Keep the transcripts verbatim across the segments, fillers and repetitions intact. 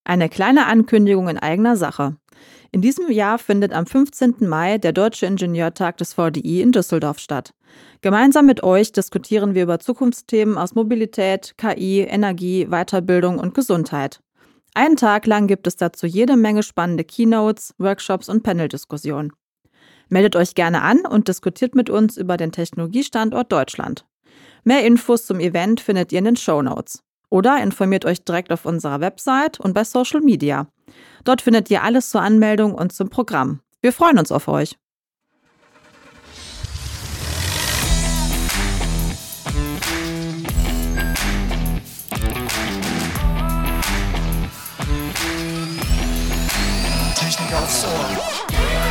Eine kleine Ankündigung in eigener Sache. In diesem Jahr findet am fünfzehnten Mai der Deutsche Ingenieurtag des V D I in Düsseldorf statt. Gemeinsam mit euch diskutieren wir über Zukunftsthemen aus Mobilität, K I, Energie, Weiterbildung und Gesundheit. Einen Tag lang gibt es dazu jede Menge spannende Keynotes, Workshops und Paneldiskussionen. Meldet euch gerne an und diskutiert mit uns über den Technologiestandort Deutschland. Mehr Infos zum Event findet ihr in den Shownotes. Oder informiert euch direkt auf unserer Website und bei Social Media. Dort findet ihr alles zur Anmeldung und zum Programm. Wir freuen uns auf euch. Technik aufs Ohr.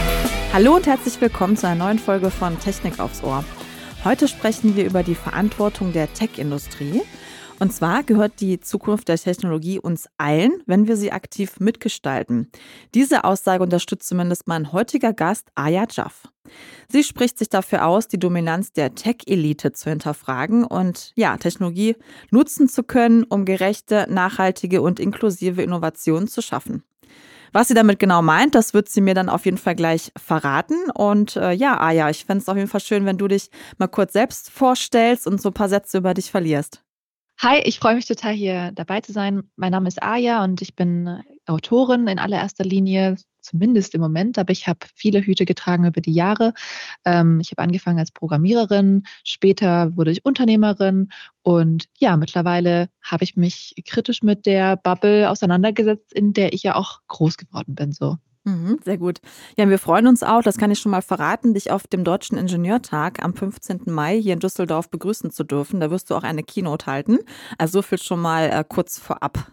Hallo und herzlich willkommen zu einer neuen Folge von Technik aufs Ohr. Heute sprechen wir über die Verantwortung der Tech-Industrie. Und zwar gehört die Zukunft der Technologie uns allen, wenn wir sie aktiv mitgestalten. Diese Aussage unterstützt zumindest mein heutiger Gast, Aya Jaff. Sie spricht sich dafür aus, die Dominanz der Tech-Elite zu hinterfragen und ja, Technologie nutzen zu können, um gerechte, nachhaltige und inklusive Innovationen zu schaffen. Was sie damit genau meint, das wird sie mir dann auf jeden Fall gleich verraten. Und äh, ja, Aya, ich fände es auf jeden Fall schön, wenn du dich mal kurz selbst vorstellst und so ein paar Sätze über dich verlierst. Hi, ich freue mich total, hier dabei zu sein. Mein Name ist Aya und ich bin Autorin in allererster Linie, zumindest im Moment, aber ich habe viele Hüte getragen über die Jahre. Ähm, ich habe angefangen als Programmiererin, später wurde ich Unternehmerin und ja, mittlerweile habe ich mich kritisch mit der Bubble auseinandergesetzt, in der ich ja auch groß geworden bin, so. Mhm, sehr gut. Ja, wir freuen uns auch, das kann ich schon mal verraten, dich auf dem Deutschen Ingenieurtag am fünfzehnten Mai hier in Düsseldorf begrüßen zu dürfen. Da wirst du auch eine Keynote halten. Also so viel schon mal äh, kurz vorab.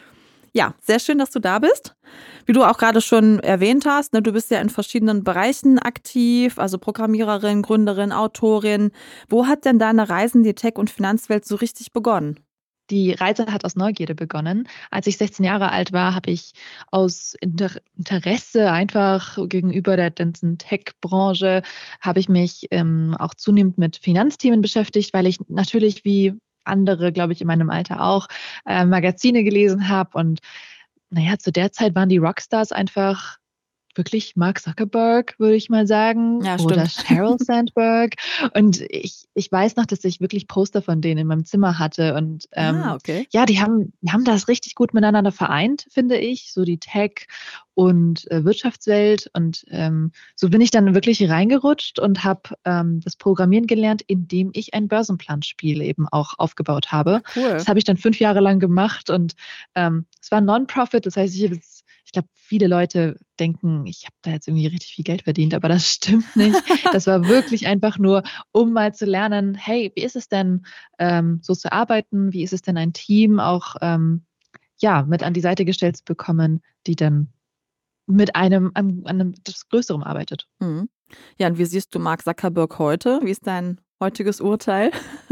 Ja, sehr schön, dass du da bist. Wie du auch gerade schon erwähnt hast, ne, du bist ja in verschiedenen Bereichen aktiv, also Programmiererin, Gründerin, Autorin. Wo hat denn deine Reise in die Tech- und Finanzwelt so richtig begonnen? Die Reise hat aus Neugierde begonnen. Als ich sechzehn Jahre alt war, habe ich aus Inter- Interesse einfach gegenüber der ganzen Tech-Branche, habe ich mich ähm, auch zunehmend mit Finanzthemen beschäftigt, weil ich natürlich wie andere, glaube ich, in meinem Alter auch, äh, Magazine gelesen habe. Und naja, zu der Zeit waren die Rockstars einfach wirklich Mark Zuckerberg, würde ich mal sagen, Ja, oder stimmt. Sheryl Sandberg. Und ich, ich weiß noch, dass ich wirklich Poster von denen in meinem Zimmer hatte. Und Ah, ähm, okay. ja, die haben, die haben das richtig gut miteinander vereint, finde ich, so die Tech- und äh, Wirtschaftswelt. Und ähm, so bin ich dann wirklich reingerutscht und habe ähm, das Programmieren gelernt, indem ich ein Börsenplanspiel eben auch aufgebaut habe. Cool. Das habe ich dann fünf Jahre lang gemacht und ähm, es war Non-Profit, das heißt, ich habe jetzt ich glaube, viele Leute denken, ich habe da jetzt irgendwie richtig viel Geld verdient, aber das stimmt nicht. Das war wirklich einfach nur, um mal zu lernen, hey, wie ist es denn, ähm, so zu arbeiten? Wie ist es denn, ein Team auch ähm, ja, mit an die Seite gestellt zu bekommen, die dann mit einem an, an einem etwas Größerem arbeitet? Mhm. Ja, und wie siehst du Mark Zuckerberg heute? Wie ist dein heutiges Urteil?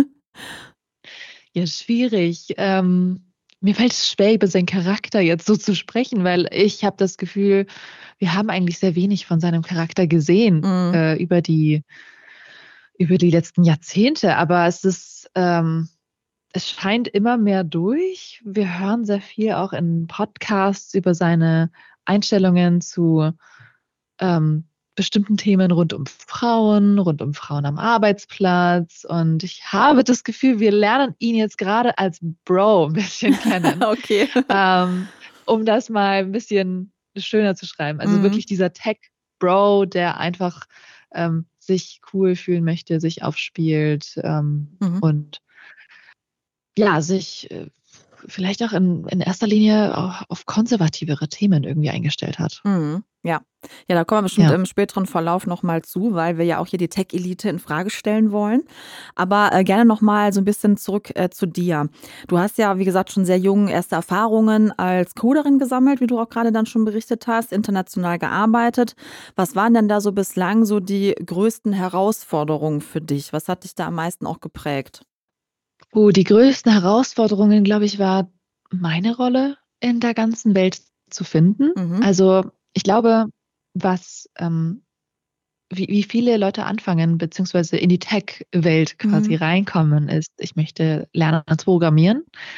Ja, schwierig. Ähm, mir fällt es schwer, über seinen Charakter jetzt so zu sprechen, weil ich habe das Gefühl, wir haben eigentlich sehr wenig von seinem Charakter gesehen Mhm. äh, über die, über die letzten Jahrzehnte. Aber es ist, ähm, es scheint immer mehr durch. Wir hören sehr viel auch in Podcasts über seine Einstellungen zu ähm, bestimmten Themen rund um Frauen, rund um Frauen am Arbeitsplatz. Und ich habe das Gefühl, wir lernen ihn jetzt gerade als Bro ein bisschen kennen, Okay. ähm, um das mal ein bisschen schöner zu schreiben. Also Mhm. wirklich dieser Tech-Bro, der einfach ähm, sich cool fühlen möchte, sich aufspielt ähm, Mhm. und ja, sich äh, vielleicht auch in, in erster Linie auch auf konservativere Themen irgendwie eingestellt hat. Mhm. Ja. Ja, da kommen wir bestimmt Ja. im späteren Verlauf nochmal zu, weil wir ja auch hier die Tech-Elite in Frage stellen wollen. Aber äh, gerne nochmal so ein bisschen zurück äh, zu dir. Du hast ja, wie gesagt, schon sehr jung erste Erfahrungen als Coderin gesammelt, wie du auch gerade dann schon berichtet hast, international gearbeitet. Was waren denn da so bislang so die größten Herausforderungen für dich? Was hat dich da am meisten auch geprägt? Oh, die größten Herausforderungen, glaube ich, war meine Rolle in der ganzen Welt zu finden. Mhm. Also ich glaube, was, ähm, wie, wie viele Leute anfangen, beziehungsweise in die Tech-Welt quasi Mhm. reinkommen, ist, ich möchte lernen zu programmieren.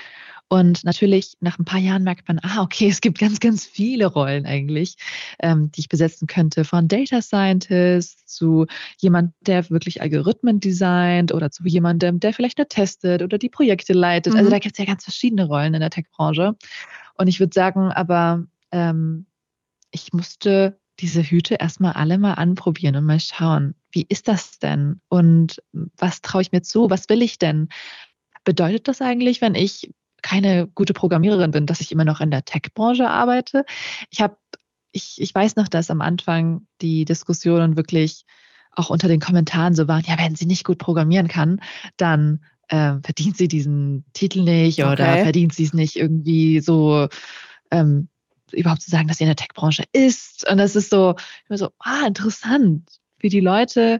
Und natürlich nach ein paar Jahren merkt man, ah, okay, es gibt ganz, ganz viele Rollen eigentlich, ähm, die ich besetzen könnte. Von Data Scientist zu jemand, der wirklich Algorithmen designt oder zu jemandem, der vielleicht nur testet oder die Projekte leitet. Also Mhm. da gibt es ja ganz verschiedene Rollen in der Tech-Branche. Und ich würde sagen, aber ähm, ich musste diese Hüte erstmal alle mal anprobieren und mal schauen, wie ist das denn? Und was traue ich mir zu? Was will ich denn? Bedeutet das eigentlich, wenn ich keine gute Programmiererin bin, dass ich immer noch in der Tech-Branche arbeite? Ich habe, ich, ich weiß noch, dass am Anfang die Diskussionen wirklich auch unter den Kommentaren so waren, ja, wenn sie nicht gut programmieren kann, dann äh, verdient sie diesen Titel nicht oder Okay. verdient sie es nicht irgendwie so, ähm, überhaupt zu sagen, dass sie in der Tech-Branche ist. Und das ist so, immer so, ah, interessant. Für die Leute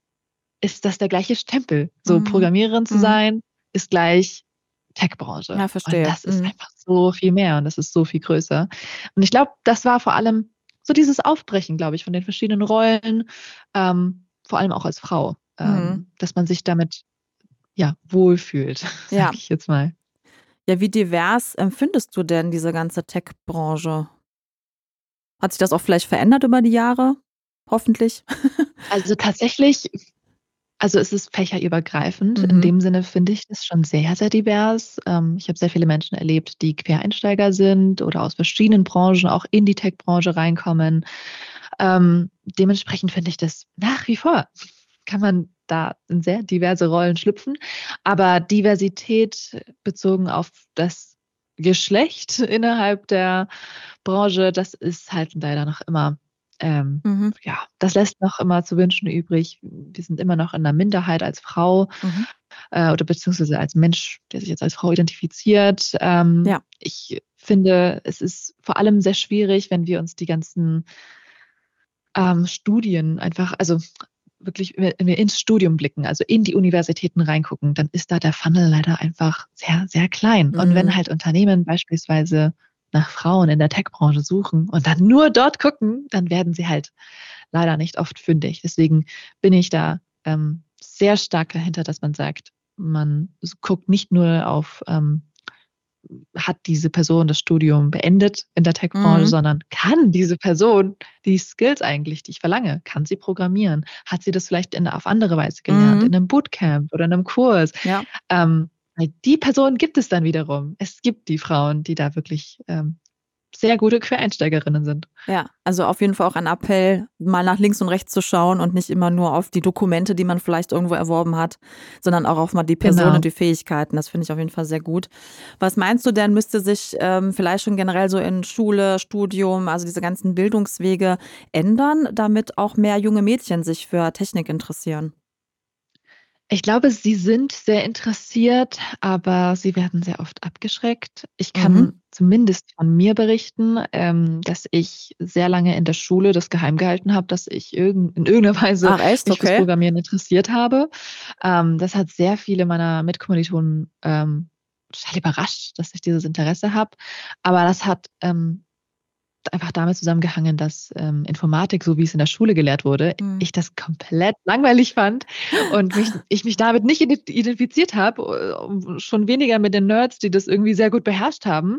ist das der gleiche Stempel. So Mhm. Programmiererin zu Mhm. sein, ist gleich Tech-Branche. Ja, Und verstehe. das ist Mhm. einfach so viel mehr und das ist so viel größer. Und ich glaube, das war vor allem so dieses Aufbrechen, glaube ich, von den verschiedenen Rollen, ähm, vor allem auch als Frau, Mhm. ähm, dass man sich damit ja wohlfühlt, Ja. sage ich jetzt mal. Ja, wie divers empfindest du denn diese ganze Tech-Branche? Hat sich das auch vielleicht verändert über die Jahre? Hoffentlich. Also tatsächlich, also es ist fächerübergreifend. In Mhm. dem Sinne finde ich das schon sehr, sehr divers. Ähm, ich habe sehr viele Menschen erlebt, die Quereinsteiger sind oder aus verschiedenen Branchen auch in die Tech-Branche reinkommen. Ähm, dementsprechend finde ich das nach wie vor, kann man da in sehr diverse Rollen schlüpfen. Aber Diversität bezogen auf das Geschlecht innerhalb der Branche, das ist halt leider noch immer, ähm, Mhm. ja, das lässt noch immer zu wünschen übrig. Wir sind immer noch in einer Minderheit als Frau Mhm. äh, oder beziehungsweise als Mensch, der sich jetzt als Frau identifiziert. Ähm, Ja. ich finde, es ist vor allem sehr schwierig, wenn wir uns die ganzen ähm, Studien einfach, also wirklich, wenn wir ins Studium blicken, also in die Universitäten reingucken, dann ist da der Funnel leider einfach sehr, sehr klein. Und wenn Mhm. halt Unternehmen beispielsweise nach Frauen in der Tech-Branche suchen und dann nur dort gucken, dann werden sie halt leider nicht oft fündig. Deswegen bin ich da ähm, sehr stark dahinter, dass man sagt, man guckt nicht nur auf, ähm, hat diese Person das Studium beendet in der Tech-Branche, Mhm. sondern kann diese Person die Skills eigentlich, die ich verlange, kann sie programmieren? Hat sie das vielleicht in, auf andere Weise gelernt, Mhm. in einem Bootcamp oder in einem Kurs? Ja. Ähm, weil die Person gibt es dann wiederum. Es gibt die Frauen, die da wirklich ähm, sehr gute Quereinsteigerinnen sind. Ja, also auf jeden Fall auch ein Appell, mal nach links und rechts zu schauen und nicht immer nur auf die Dokumente, die man vielleicht irgendwo erworben hat, sondern auch auf mal die Person und Genau. die Fähigkeiten. Das finde ich auf jeden Fall sehr gut. Was meinst du denn, müsste sich ähm, vielleicht schon generell so in Schule, Studium, also diese ganzen Bildungswege ändern, damit auch mehr junge Mädchen sich für Technik interessieren? Ich glaube, sie sind sehr interessiert, aber sie werden sehr oft abgeschreckt. Ich Mhm. kann zumindest von mir berichten, ähm, dass ich sehr lange in der Schule das geheim gehalten habe, dass ich irgend, in irgendeiner Weise Ach echt? mich fürs Okay. Programmieren interessiert habe. Ähm, das hat sehr viele meiner Mitkommilitonen ähm, total überrascht, dass ich dieses Interesse habe. Aber das hat ähm, einfach damit zusammengehangen, dass ähm, Informatik, so wie es in der Schule gelehrt wurde, Mhm. ich das komplett langweilig fand und mich, ich mich damit nicht identifiziert habe, äh, schon weniger mit den Nerds, die das irgendwie sehr gut beherrscht haben.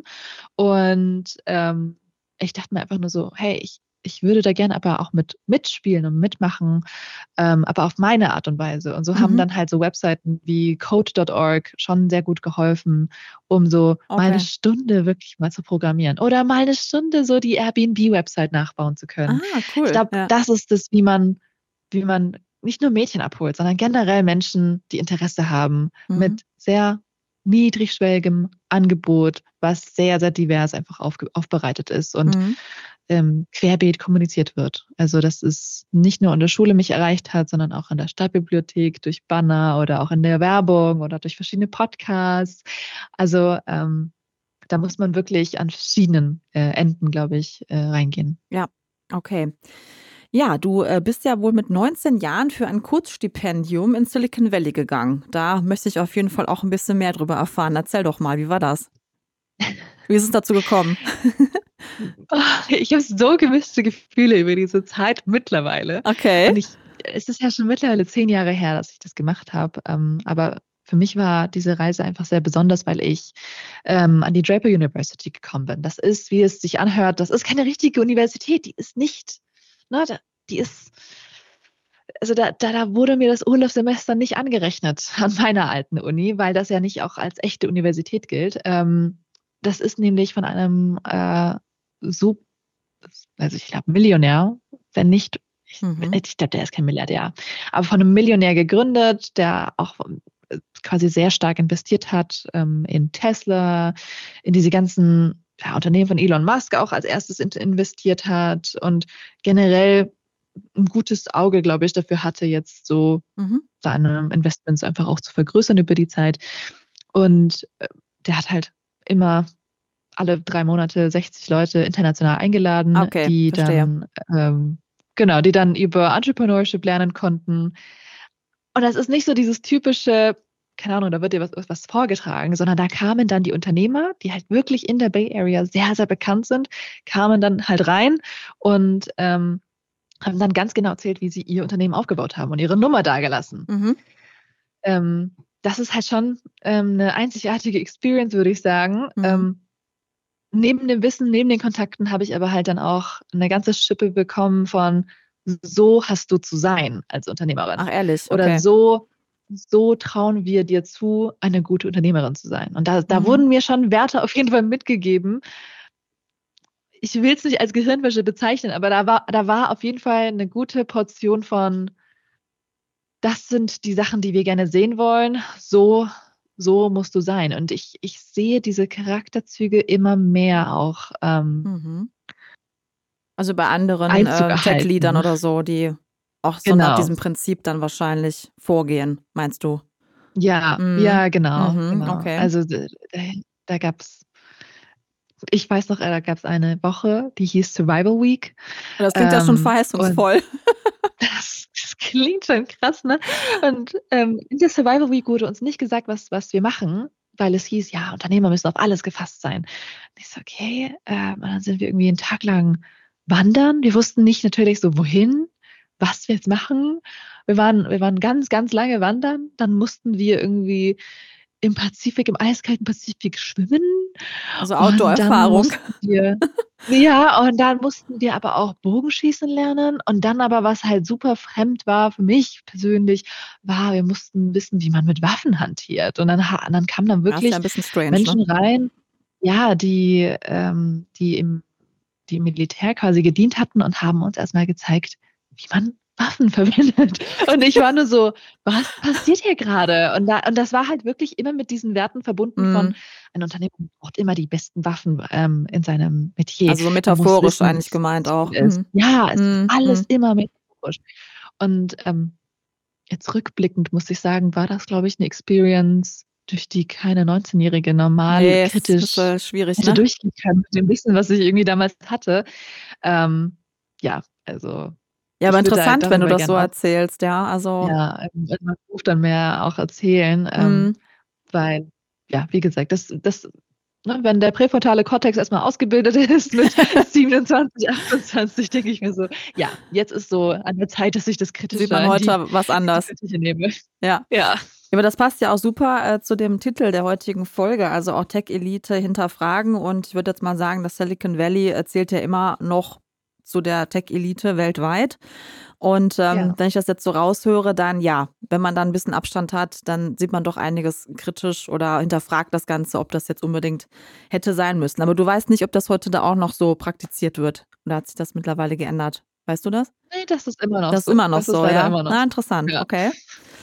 Und ähm, ich dachte mir einfach nur so, hey, ich, ich würde da gerne aber auch mit mitspielen und mitmachen, ähm, aber auf meine Art und Weise. Und so haben Mhm. dann halt so Webseiten wie code Punkt org schon sehr gut geholfen, um so mal eine Okay. Stunde wirklich mal zu programmieren oder mal eine Stunde so die Airbnb-Website nachbauen zu können. Ah, Ich cool. glaube, Ja. das ist es, wie man, wie man nicht nur Mädchen abholt, sondern generell Menschen, die Interesse haben, Mhm. mit sehr niedrigschwelligem Angebot, was sehr, sehr divers einfach aufge aufbereitet ist und Mhm. ähm, querbeet kommuniziert wird. Also dass es nicht nur in der Schule mich erreicht hat, sondern auch in der Stadtbibliothek durch Banner oder auch in der Werbung oder durch verschiedene Podcasts. Also ähm, da muss man wirklich an verschiedenen äh, Enden, glaube ich, äh, reingehen. Ja, okay. Ja, du äh, bist ja wohl mit neunzehn Jahren für ein Kurzstipendium in Silicon Valley gegangen. Da möchte ich auf jeden Fall auch ein bisschen mehr drüber erfahren. Erzähl doch mal, wie war das? Wie ist es dazu gekommen? Ah, ich habe so gemischte Gefühle über diese Zeit mittlerweile. Okay. Und ich, es ist ja schon mittlerweile zehn Jahre her, dass ich das gemacht habe. Ähm, aber für mich war diese Reise einfach sehr besonders, weil ich ähm, an die Draper University gekommen bin. Das ist, wie es sich anhört, das ist keine richtige Universität. Die ist nicht, ne, da, die ist, also da, da, da wurde mir das Urlaubssemester nicht angerechnet an meiner alten Uni, weil das ja nicht auch als echte Universität gilt. Ähm, das ist nämlich von einem äh, so, also ich glaube Millionär, wenn nicht, ich, Mhm. ich glaube, der ist kein Milliardär, aber von einem Millionär gegründet, der auch quasi sehr stark investiert hat ähm, in Tesla, in diese ganzen ja, Unternehmen von Elon Musk auch als erstes in, investiert hat und generell ein gutes Auge, glaube ich, dafür hatte, jetzt so Mhm. seine Investments einfach auch zu vergrößern über die Zeit. Und äh, der hat halt immer alle drei Monate sechzig Leute international eingeladen, Okay, die verstehe. dann ähm, genau, die dann über Entrepreneurship lernen konnten. Und das ist nicht so dieses typische, keine Ahnung, da wird dir was, was vorgetragen, sondern da kamen dann die Unternehmer, die halt wirklich in der Bay Area sehr, sehr bekannt sind, kamen dann halt rein und ähm, haben dann ganz genau erzählt, wie sie ihr Unternehmen aufgebaut haben und ihre Nummer dagelassen. Mhm. Ähm, das ist halt schon ähm, eine einzigartige Experience, würde ich sagen. Mhm. Ähm, neben dem Wissen, neben den Kontakten habe ich aber halt dann auch eine ganze Schippe bekommen von, so hast du zu sein als Unternehmerin. Ach, ehrlich, Oder okay. so, so trauen wir dir zu, eine gute Unternehmerin zu sein. Und da, da Mhm. wurden mir schon Werte auf jeden Fall mitgegeben. Ich will es nicht als Gehirnwäsche bezeichnen, aber da war, da war auf jeden Fall eine gute Portion von, das sind die Sachen, die wir gerne sehen wollen. So, so musst du sein. Und ich, ich sehe diese Charakterzüge immer mehr auch ähm, Mhm. Also bei anderen Einzug ähm, Tech-Leadern erhalten. oder so, die auch so nach Genau. diesem Prinzip dann wahrscheinlich vorgehen, meinst du? Ja, Mhm. ja, genau, Mhm. genau. Okay. Also d- d- da gab es, ich weiß noch, äh, da gab es eine Woche, die hieß Survival Week. Und das klingt ja schon Ähm, und verheißungsvoll. das, das klingt schon krass, ne? Und ähm, in der Survival Week wurde uns nicht gesagt, was, was wir machen, weil es hieß, ja, Unternehmer müssen auf alles gefasst sein. Und ich so, okay, ähm, und dann sind wir irgendwie einen Tag lang wandern. Wir wussten nicht natürlich so, wohin, was wir jetzt machen. Wir waren, wir waren ganz, ganz lange wandern. Dann mussten wir irgendwie im Pazifik, im eiskalten Pazifik schwimmen. Also Und dann Outdoor-Erfahrung. mussten wir, ja, und dann mussten wir aber auch Bogenschießen lernen. Und dann aber, was halt super fremd war für mich persönlich, war, wir mussten wissen, wie man mit Waffen hantiert. Und dann, ha- dann kamen dann Das ist ja wirklich ein bisschen strange, ne? Menschen rein, ja, die, ähm, die im, die im Militär quasi gedient hatten und haben uns erstmal gezeigt, wie man Waffen verwendet. Und ich war nur so, was passiert hier gerade? Und, da, und das war halt wirklich immer mit diesen Werten verbunden von, Mhm. ein Unternehmen braucht immer die besten Waffen ähm, in seinem Metier. Also so Man muss metaphorisch wissen, wie eigentlich es gemeint zu auch. tun ist. Mhm. Ja, es ist Mhm. alles Mhm. immer metaphorisch. Und ähm, jetzt rückblickend muss ich sagen, war das, glaube ich, eine Experience, durch die keine neunzehnjährige normal Nee, es ist kritisch äh, schwierig, hätte ne? durchgehen können mit dem Wissen, was ich irgendwie damals hatte. Ähm, ja, also Ja, aber ich würde da interessant, wenn du darüber das so gerne auch erzählst, ja. Also, ja, in meinem Beruf dann mehr auch erzählen, ähm, mhm. weil, ja, wie gesagt, das, das, ne, wenn der präfrontale Kortex erstmal ausgebildet ist mit siebenundzwanzig, achtundzwanzig, denke ich mir so, ja, jetzt ist so an der Zeit, dass ich das Sieht Kritische man in die, heute was in die anders. Kritische nehme. Ja. Ja. Ja, aber das passt ja auch super äh, zu dem Titel der heutigen Folge, also auch Tech-Elite hinterfragen. Und ich würde jetzt mal sagen, das Silicon Valley erzählt ja immer noch zu der Tech-Elite weltweit. Und ähm, Ja. wenn ich das jetzt so raushöre, dann ja, wenn man dann ein bisschen Abstand hat, dann sieht man doch einiges kritisch oder hinterfragt das Ganze, ob das jetzt unbedingt hätte sein müssen. Aber du weißt nicht, ob das heute da auch noch so praktiziert wird. Oder hat sich das mittlerweile geändert? Weißt du das? Nee, das ist immer noch Das ist so. immer noch Das ist so, leider ja? immer noch Na, so. interessant, Ja. okay.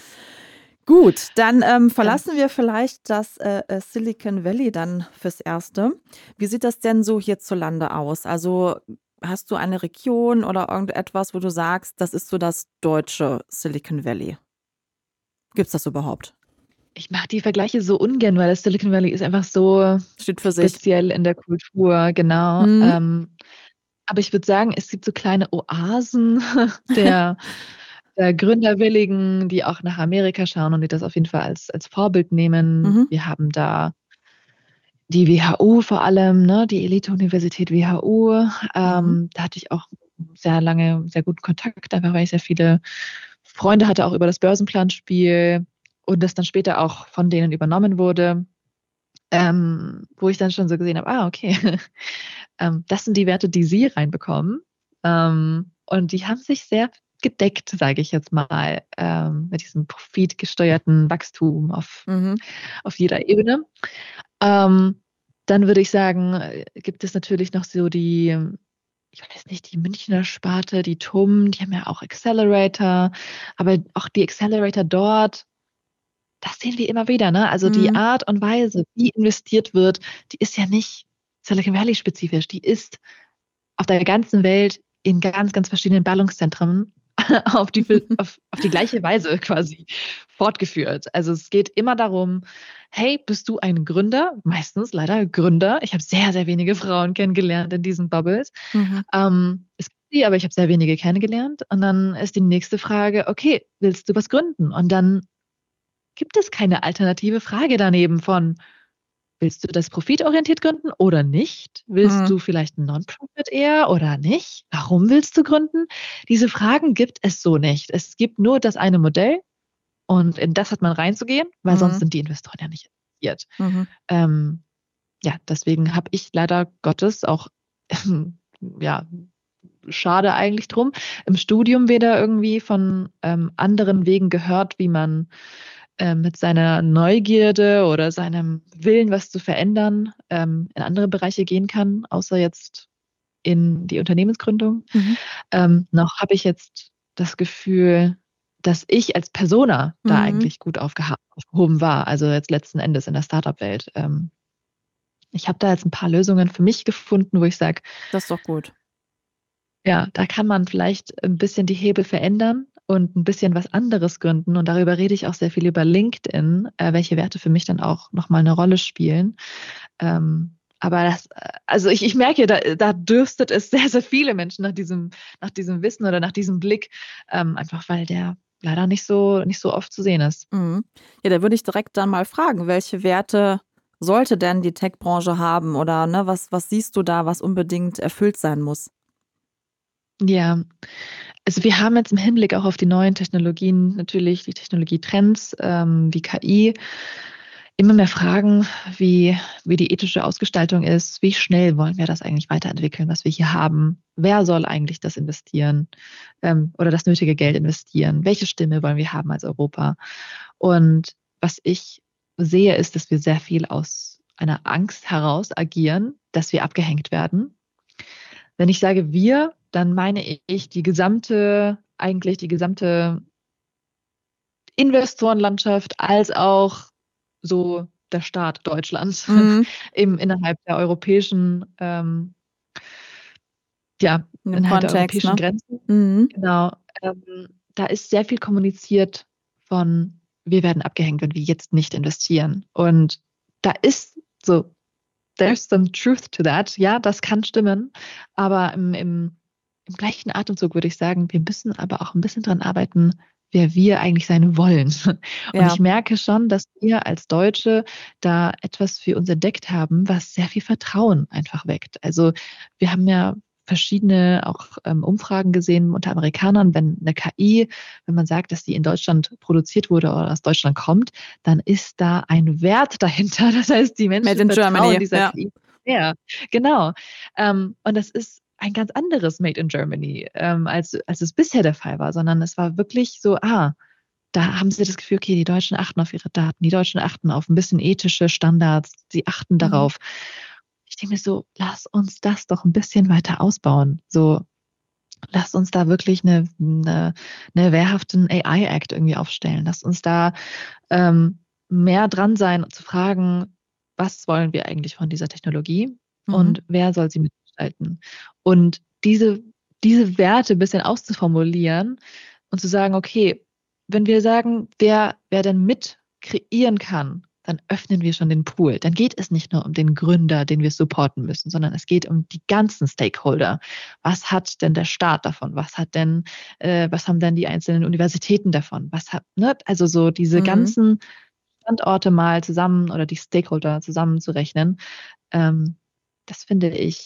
Gut, dann ähm, Ja. verlassen wir vielleicht das äh, äh, Silicon Valley dann fürs Erste. Wie sieht das denn so hierzulande aus? Also hast du eine Region oder irgendetwas, wo du sagst, das ist so das deutsche Silicon Valley? Gibt's das überhaupt? Ich mache die Vergleiche so ungern, weil das Silicon Valley ist einfach so Steht für sich. speziell in der Kultur, genau. Mhm. Ähm, aber ich würde sagen, es gibt so kleine Oasen der, der Gründerwilligen, die auch nach Amerika schauen und die das auf jeden Fall als, als Vorbild nehmen. Mhm. Wir haben da die W H U vor allem, ne, die Elite-Universität W H U. Mhm. Ähm, da hatte ich auch sehr lange sehr guten Kontakt, einfach weil ich sehr viele Freunde hatte, auch über das Börsenplanspiel. und das dann später auch von denen übernommen wurde, ähm, wo ich dann schon so gesehen habe, ah, okay, ähm, das sind die Werte, die sie reinbekommen. Ähm, und die haben sich sehr gedeckt, sage ich jetzt mal, ähm, mit diesem profitgesteuerten Wachstum auf, Mhm. auf jeder Ebene. Ähm, dann würde ich sagen, äh, gibt es natürlich noch so die, ich weiß nicht, die Münchner Sparte, die T U M, die haben ja auch Accelerator, aber auch die Accelerator dort, das sehen wir immer wieder, ne? Also die Mhm. Art und Weise, wie investiert wird, die ist ja nicht Silicon Valley spezifisch, die ist auf der ganzen Welt in ganz, ganz verschiedenen Ballungszentren auf die, auf, auf die gleiche Weise quasi fortgeführt. Also es geht immer darum, hey, bist du ein Gründer? Meistens leider Gründer. Ich habe sehr, sehr wenige Frauen kennengelernt in diesen Bubbles. Mhm. Ähm, es gibt die, aber ich habe sehr wenige kennengelernt. Und dann ist die nächste Frage, okay, willst du was gründen? Und dann gibt es keine alternative Frage daneben von, willst du das profitorientiert gründen oder nicht? Willst Mhm. du vielleicht ein Non-Profit eher oder nicht? Warum willst du gründen? Diese Fragen gibt es so nicht. Es gibt nur das eine Modell und in das hat man reinzugehen, weil sonst Mhm. sind die Investoren ja nicht interessiert. Mhm. Ähm, ja, deswegen habe ich leider Gottes auch, ja, schade eigentlich drum, im Studium weder irgendwie von ähm, anderen Wegen gehört, wie man äh, mit seiner Neugierde oder seinem Willen, was zu verändern, ähm, in andere Bereiche gehen kann, außer jetzt in die Unternehmensgründung. Mhm. Ähm, noch habe ich jetzt das Gefühl, dass ich als Persona da Mhm. eigentlich gut aufgeha- aufgehoben war, also jetzt letzten Endes in der Startup-Welt. Ähm, ich habe da jetzt ein paar Lösungen für mich gefunden, wo ich sage, Das ist doch gut. ja, da kann man vielleicht ein bisschen die Hebel verändern und ein bisschen was anderes gründen. Und darüber rede ich auch sehr viel über LinkedIn, äh, welche Werte für mich dann auch nochmal eine Rolle spielen. Ähm, aber das, äh, also ich, ich merke, da, da dürstet es sehr, sehr viele Menschen nach diesem, nach diesem Wissen oder nach diesem Blick, ähm, einfach weil der leider nicht so, nicht so oft zu sehen ist. Mhm. Ja, da würde ich direkt dann mal fragen, welche Werte sollte denn die Tech-Branche haben oder ne, was, was siehst du da, was unbedingt erfüllt sein muss? Ja, also wir haben jetzt im Hinblick auch auf die neuen Technologien natürlich die Technologietrends ähm, wie K I immer mehr Fragen, wie, wie die ethische Ausgestaltung ist, wie schnell wollen wir das eigentlich weiterentwickeln, was wir hier haben, wer soll eigentlich das investieren ähm, oder das nötige Geld investieren, welche Stimme wollen wir haben als Europa. Und was ich sehe, ist, dass wir sehr viel aus einer Angst heraus agieren, dass wir abgehängt werden. Wenn ich sage wir, dann meine ich die gesamte, eigentlich die gesamte Investorenlandschaft als auch so der Staat Deutschland Mhm. eben innerhalb der europäischen, ähm, ja, In dem innerhalb der Kontext, europäischen ne? Grenzen. Mhm. Genau. Ähm, da ist sehr viel kommuniziert von, wir werden abgehängt, wenn wir jetzt nicht investieren. Und da ist so, there's some truth to that. Ja, das kann stimmen. Aber im, im, im gleichen Atemzug würde ich sagen, wir müssen aber auch ein bisschen dran arbeiten, wer wir eigentlich sein wollen. Und Ja. ich merke schon, dass wir als Deutsche da etwas für uns entdeckt haben, was sehr viel Vertrauen einfach weckt. Also wir haben ja verschiedene auch ähm, Umfragen gesehen unter Amerikanern, wenn eine K I, wenn man sagt, dass die in Deutschland produziert wurde oder aus Deutschland kommt, dann ist da ein Wert dahinter. Das heißt, die Made Menschen in vertrauen Germany, dieser ja. K I mehr. Genau. Ähm, und das ist ein ganz anderes Made in Germany, ähm, als, als es bisher der Fall war, sondern es war wirklich so, ah, da haben sie das Gefühl, okay, die Deutschen achten auf ihre Daten, die Deutschen achten auf ein bisschen ethische Standards, sie achten Mhm. darauf. Ich denke mir so, lass uns das doch ein bisschen weiter ausbauen. So, lass uns da wirklich eine, eine, eine wehrhaften A I-Act irgendwie aufstellen. Lass uns da ähm, mehr dran sein, zu fragen, was wollen wir eigentlich von dieser Technologie Mhm. und wer soll sie mitgestalten? Und diese, diese Werte ein bisschen auszuformulieren und zu sagen, okay, wenn wir sagen, wer, wer denn mit kreieren kann, dann öffnen wir schon den Pool. Dann geht es nicht nur um den Gründer, den wir supporten müssen, sondern es geht um die ganzen Stakeholder. Was hat denn der Staat davon? Was hat denn, äh, was haben denn die einzelnen Universitäten davon? Was hat, ne? Also so diese Mhm. ganzen Standorte mal zusammen oder die Stakeholder zusammenzurechnen, ähm, das finde ich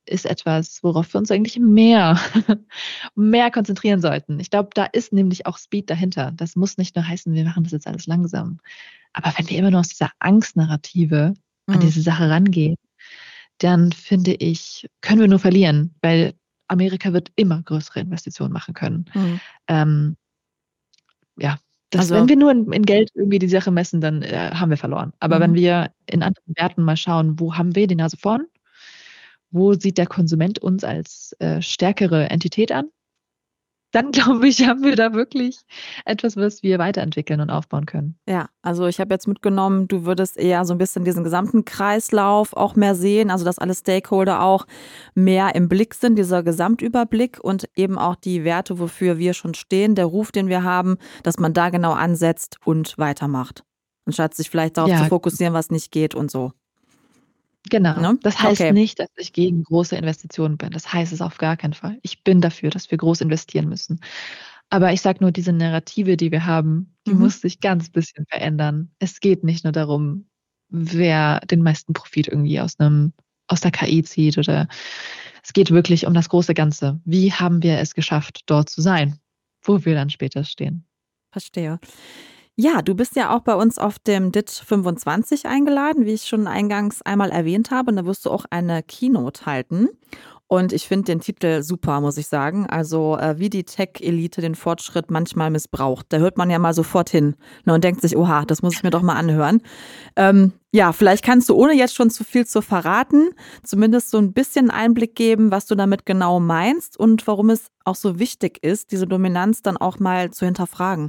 ist etwas, worauf wir uns eigentlich mehr, mehr konzentrieren sollten. Ich glaube, da ist nämlich auch Speed dahinter. Das muss nicht nur heißen, wir machen das jetzt alles langsam. Aber wenn wir immer nur aus dieser Angstnarrative an Mhm. diese Sache rangehen, dann finde ich, können wir nur verlieren, weil Amerika wird immer größere Investitionen machen können. Mhm. Ähm, ja, das, Also- wenn wir nur in, in Geld irgendwie die Sache messen, dann äh, haben wir verloren. Aber Mhm. wenn wir in anderen Werten mal schauen, wo haben wir die Nase vorn? Wo sieht der Konsument uns als äh, stärkere Entität an? Dann glaube ich, haben wir da wirklich etwas, was wir weiterentwickeln und aufbauen können. Ja, also ich habe jetzt mitgenommen, du würdest eher so ein bisschen diesen gesamten Kreislauf auch mehr sehen, also dass alle Stakeholder auch mehr im Blick sind, dieser Gesamtüberblick und eben auch die Werte, wofür wir schon stehen, der Ruf, den wir haben, dass man da genau ansetzt und weitermacht. Anstatt sich vielleicht darauf Ja. zu fokussieren, was nicht geht und so. Genau. Ne? Das heißt Okay. nicht, dass ich gegen große Investitionen bin. Das heißt es auf gar keinen Fall. Ich bin dafür, dass wir groß investieren müssen. Aber ich sage nur, diese Narrative, die wir haben, die Mhm. muss sich ganz bisschen verändern. Es geht nicht nur darum, wer den meisten Profit irgendwie aus einem, aus der K I zieht oder es geht wirklich um das große Ganze. Wie haben wir es geschafft, dort zu sein, wo wir dann später stehen? Verstehe. Ja, du bist ja auch bei uns auf dem D I T fünfundzwanzig eingeladen, wie ich schon eingangs einmal erwähnt habe. Und da wirst du auch eine Keynote halten. Und ich finde den Titel super, muss ich sagen. Also äh, wie die Tech-Elite den Fortschritt manchmal missbraucht. Da hört man ja mal sofort hin, ne, und denkt sich, oha, das muss ich mir doch mal anhören. Ähm, ja, vielleicht kannst du, ohne jetzt schon zu viel zu verraten, zumindest so ein bisschen Einblick geben, was du damit genau meinst und warum es auch so wichtig ist, diese Dominanz dann auch mal zu hinterfragen.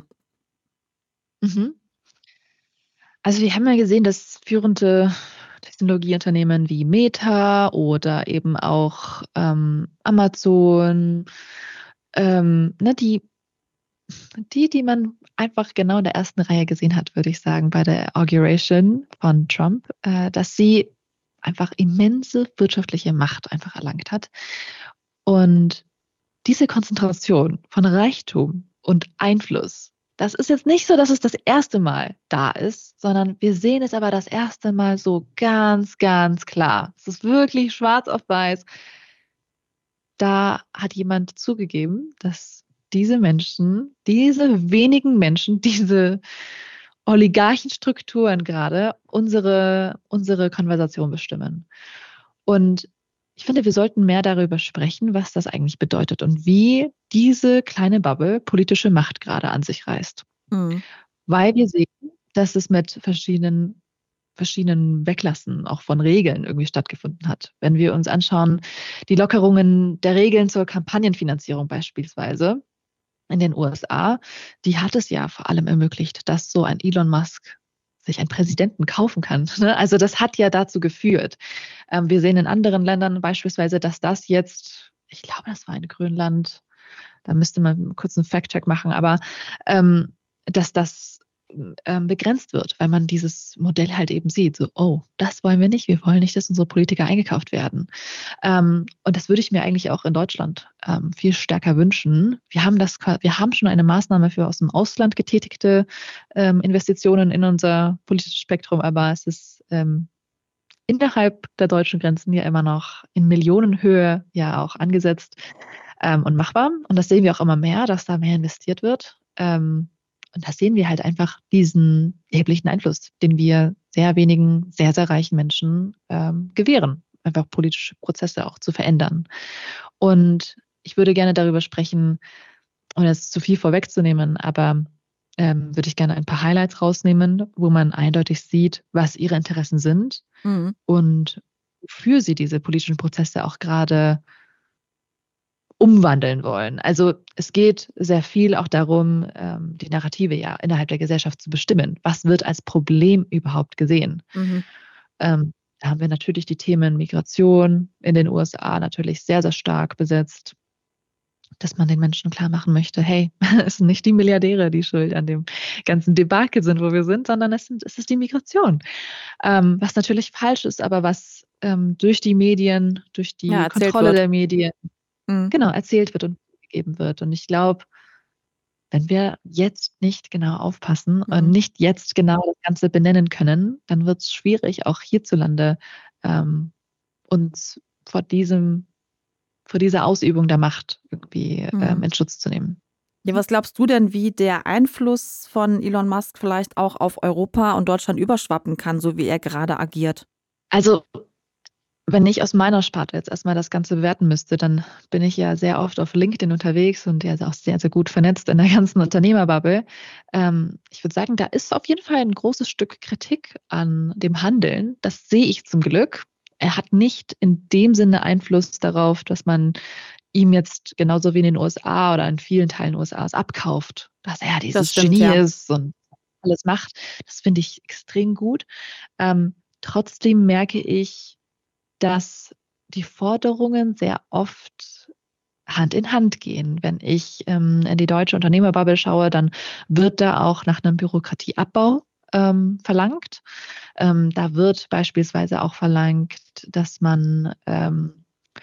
Mhm. Also wir haben ja gesehen, dass führende Technologieunternehmen wie Meta oder eben auch ähm, Amazon, ähm, ne, die, die, die man einfach genau in der ersten Reihe gesehen hat, würde ich sagen, bei der Inauguration von Trump, äh, dass sie einfach immense wirtschaftliche Macht einfach erlangt hat. Und diese Konzentration von Reichtum und Einfluss, das ist jetzt nicht so, dass es das erste Mal da ist, sondern wir sehen es aber das erste Mal so ganz, ganz klar. Es ist wirklich schwarz auf weiß. Da hat jemand zugegeben, dass diese Menschen, diese wenigen Menschen, diese Oligarchenstrukturen gerade unsere, unsere Konversation bestimmen. Und ich finde, wir sollten mehr darüber sprechen, was das eigentlich bedeutet und wie diese kleine Bubble politische Macht gerade an sich reißt. Mhm. Weil wir sehen, dass es mit verschiedenen, verschiedenen Weglassen auch von Regeln irgendwie stattgefunden hat. Wenn wir uns anschauen, die Lockerungen der Regeln zur Kampagnenfinanzierung beispielsweise in den U S A, die hat es ja vor allem ermöglicht, dass so ein Elon Musk sich einen Präsidenten kaufen kann. Also das hat ja dazu geführt. Ähm, wir sehen in anderen Ländern beispielsweise, dass das jetzt, ich glaube, das war in Grönland, da müsste man kurz einen Fact-Check machen, aber ähm, dass das ähm, begrenzt wird, weil man dieses Modell halt eben sieht. So, oh, das wollen wir nicht. Wir wollen nicht, dass unsere Politiker eingekauft werden. Ähm, und das würde ich mir eigentlich auch in Deutschland ähm, viel stärker wünschen. Wir haben das, wir haben schon eine Maßnahme für aus dem Ausland getätigte ähm, Investitionen in unser politisches Spektrum, aber es ist ähm, innerhalb der deutschen Grenzen ja immer noch in Millionenhöhe ja auch angesetzt ähm, und machbar. Und das sehen wir auch immer mehr, dass da mehr investiert wird. Ähm, und da sehen wir halt einfach diesen erheblichen Einfluss, den wir sehr wenigen, sehr, sehr reichen Menschen ähm, gewähren, einfach politische Prozesse auch zu verändern. Und ich würde gerne darüber sprechen, ohne jetzt zu viel vorwegzunehmen, aber ähm, würde ich gerne ein paar Highlights rausnehmen, wo man eindeutig sieht, was ihre Interessen sind Mhm. und wofür sie diese politischen Prozesse auch gerade umwandeln wollen. Also es geht sehr viel auch darum, ähm, die Narrative ja innerhalb der Gesellschaft zu bestimmen. Was wird als Problem überhaupt gesehen? Mhm. Ähm, da haben wir natürlich die Themen Migration in den U S A natürlich sehr, sehr stark besetzt, dass man den Menschen klar machen möchte, hey, es sind nicht die Milliardäre, die schuld an dem ganzen Debakel sind, wo wir sind, sondern es, sind, es ist die Migration. Ähm, was natürlich falsch ist, aber was ähm, durch die Medien, durch die Ja, erzählt Kontrolle wird. der Medien, Mhm. genau, erzählt wird und gegeben wird. Und ich glaube, wenn wir jetzt nicht genau aufpassen und Mhm. nicht jetzt genau das Ganze benennen können, dann wird es schwierig, auch hierzulande ähm, uns vor diesem vor dieser Ausübung der Macht irgendwie Mhm. ähm, in Schutz zu nehmen. Ja, was glaubst du denn, wie der Einfluss von Elon Musk vielleicht auch auf Europa und Deutschland überschwappen kann, so wie er gerade agiert? Also, wenn ich aus meiner Sparte jetzt erstmal das Ganze bewerten müsste, dann bin ich ja sehr oft auf LinkedIn unterwegs und ja auch sehr, sehr gut vernetzt in der ganzen Unternehmerbubble. Ähm, ich würde sagen, da ist auf jeden Fall ein großes Stück Kritik an dem Handeln. Das sehe ich zum Glück. Er hat nicht in dem Sinne Einfluss darauf, dass man ihm jetzt genauso wie in den U S A oder in vielen Teilen der U S A es abkauft, dass er Das dieses stimmt, Genie ja. ist und alles macht. Das finde ich extrem gut. Ähm, trotzdem merke ich, dass die Forderungen sehr oft Hand in Hand gehen. Wenn ich ähm, in die deutsche Unternehmerbubble schaue, dann wird da auch nach einem Bürokratieabbau ähm, verlangt. Ähm, da wird beispielsweise auch verlangt, dass man, ähm,